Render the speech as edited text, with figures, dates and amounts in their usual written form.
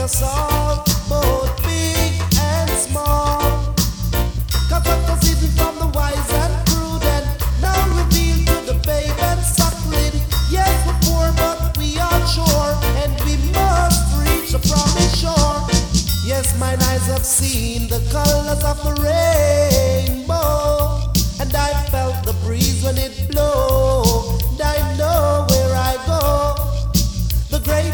us all, both big and small. Cut up the hidden from the wise and prudent, now revealed to the babe and suckling. Yes, we're poor, but we are sure, and we must reach the promised shore. Yes, mine eyes have seen the colors of the rainbow.